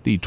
The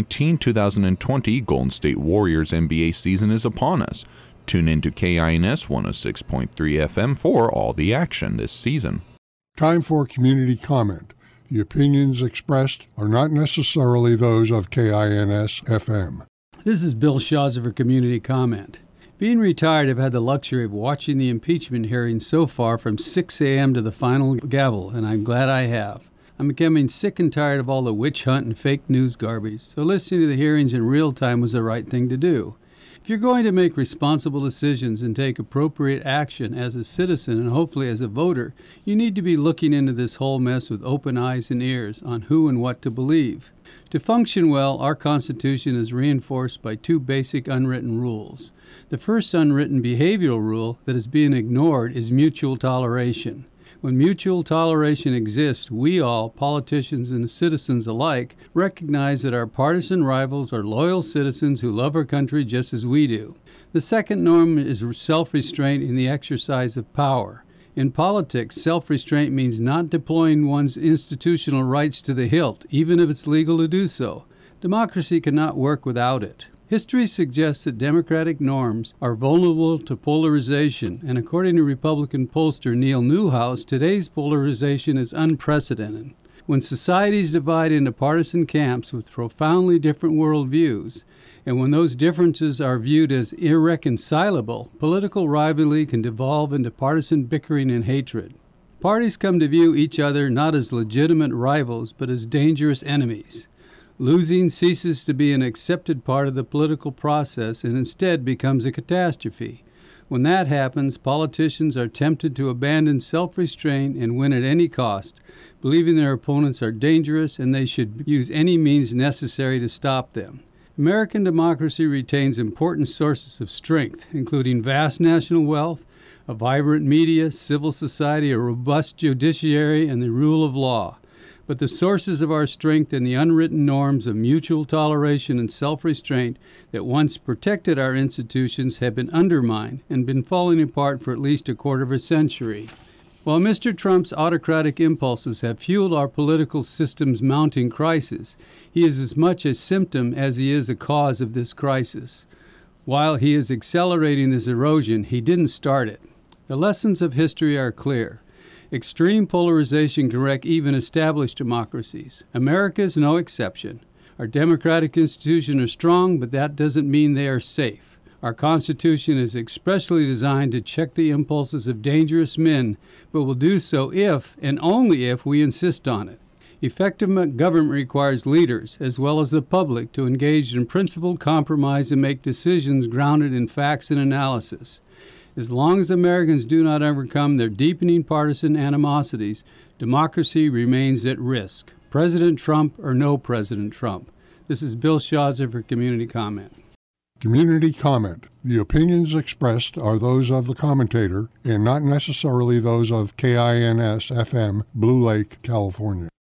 2019-2020 Golden State Warriors NBA season is upon us. Tune in to KINS 106.3 FM for all the action this season. Time for community comment. The opinions expressed are not necessarily those of KINS FM. This is Bill Schatzer for Community Comment. Being retired, I've had the luxury of watching the impeachment hearings so far from 6 a.m. to the final gavel, and I'm glad I have. I'm becoming sick and tired of all the witch hunt and fake news garbage, so listening to the hearings in real time was the right thing to do. If you're going to make responsible decisions and take appropriate action as a citizen and hopefully as a voter, you need to be looking into this whole mess with open eyes and ears on who and what to believe. To function well, our Constitution is reinforced by two basic unwritten rules. The first unwritten behavioral rule that is being ignored is mutual toleration. When mutual toleration exists, we all, politicians and citizens alike, recognize that our partisan rivals are loyal citizens who love our country just as we do. The second norm is self-restraint in the exercise of power. In politics, self-restraint means not deploying one's institutional rights to the hilt, even if it's legal to do so. Democracy cannot work without it. History suggests that democratic norms are vulnerable to polarization, and according to Republican pollster Neil Newhouse, today's polarization is unprecedented. When societies divide into partisan camps with profoundly different worldviews, and when those differences are viewed as irreconcilable, political rivalry can devolve into partisan bickering and hatred. Parties come to view each other not as legitimate rivals, but as dangerous enemies. Losing ceases to be an accepted part of the political process and instead becomes a catastrophe. When that happens, politicians are tempted to abandon self-restraint and win at any cost, believing their opponents are dangerous and they should use any means necessary to stop them. American democracy retains important sources of strength, including vast national wealth, a vibrant media, civil society, a robust judiciary, and the rule of law. But the sources of our strength and the unwritten norms of mutual toleration and self-restraint that once protected our institutions have been undermined and been falling apart for at least a quarter of a century. While Mr. Trump's autocratic impulses have fueled our political system's mounting crisis, he is as much a symptom as he is a cause of this crisis. While he is accelerating this erosion, he didn't start it. The lessons of history are clear. Extreme polarization can wreck even established democracies. America is no exception. Our democratic institutions are strong, but that doesn't mean they are safe. Our Constitution is expressly designed to check the impulses of dangerous men, but will do so if and only if we insist on it. Effective government requires leaders, as well as the public, to engage in principled compromise and make decisions grounded in facts and analysis. As long as Americans do not overcome their deepening partisan animosities, democracy remains at risk. President Trump or no President Trump. This is Bill Schatzer for Community Comment. Community comment. The opinions expressed are those of the commentator and not necessarily those of KINS FM, Blue Lake, California.